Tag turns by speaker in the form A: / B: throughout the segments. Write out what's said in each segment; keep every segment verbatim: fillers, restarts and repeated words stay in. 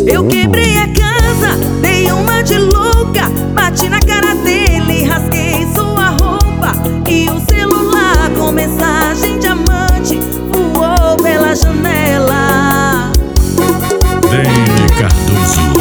A: Eu quebrei a casa, dei uma de louca, bati na cara dele, rasguei sua roupa. E o celular com mensagem diamante voou pela janela.
B: Dene Cardoso.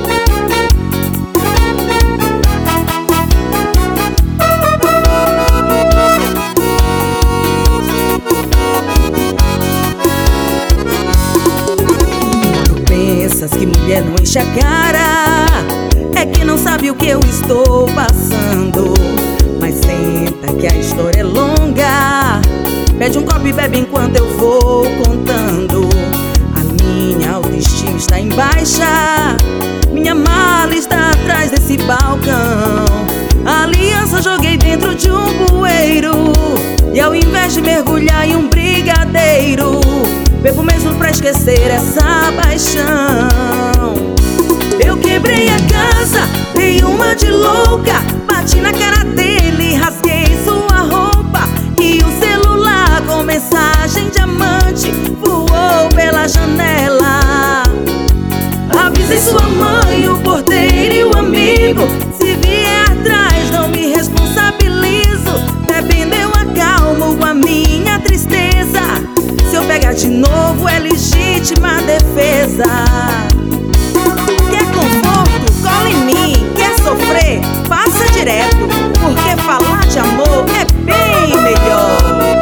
A: Que mulher não enche a cara, é que não sabe o que eu estou passando. Mas senta que a história é longa, pede um copo e bebe enquanto eu vou contando. A minha autoestima está em baixa, minha mala está atrás desse balcão. A aliança joguei dentro de um bueiro, e ao invés de mergulhar em um brigadeiro, bebo mesmo pra esquecer essa paixão. Eu quebrei a casa, dei uma de louca, bati na cara dele, rasguei sua roupa. E o celular com mensagem diamante voou pela janela. Avisei sua mãe, o porteiro e o amigo, se vier atrás não me responsabilizo. Bebendo eu acalmo com a minha tristeza, se eu pegar de novo é legítima defesa. Quer conforto? Cola em mim. Quer sofrer? Passa direto, porque falar de amor é bem melhor.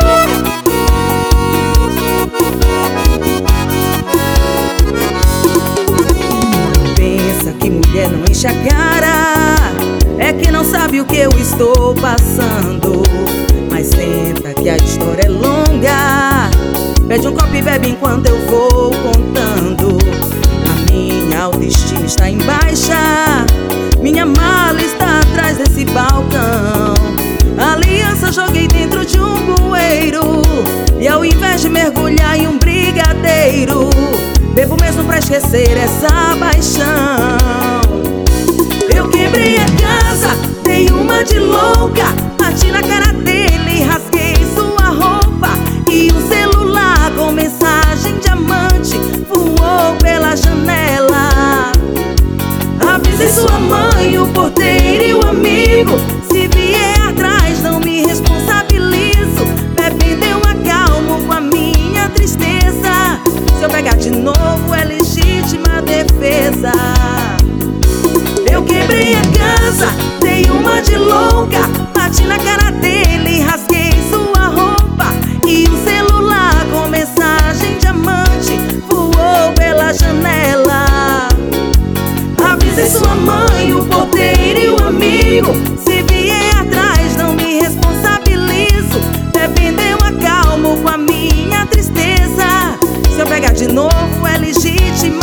A: Pensa que mulher não enche a cara, é que não sabe o que eu estou passando. Mas senta que a história é longa, pede um copo e bebe enquanto eu vou contando. A minha autoestima está em baixa, minha mala está atrás desse balcão. A aliança joguei dentro de um bueiro, e ao invés de mergulhar em um brigadeiro, bebo mesmo pra esquecer essa paixão. Eu quebrei a casa, dei uma de louca, bati na cara dele, rasguei sua roupa. E o celular com mensagem diamante voou pela janela. Avisei sua mãe, o porteiro e o amigo, se vier atrás não me responsabilizo. Bebendo eu acalmo com a minha tristeza, se eu pegar de novo é legítima defesa. Eu quebrei a casa, dei uma de louca, bati na cara dele, rasguei sua roupa. E o celular com mensagem diamante voou pela janela. Avisei sua mãe, o porteiro e o amigo, se vier atrás não me responsabilizo. Bebendo eu acalmo com a minha tristeza, se eu pegar de novo é legítima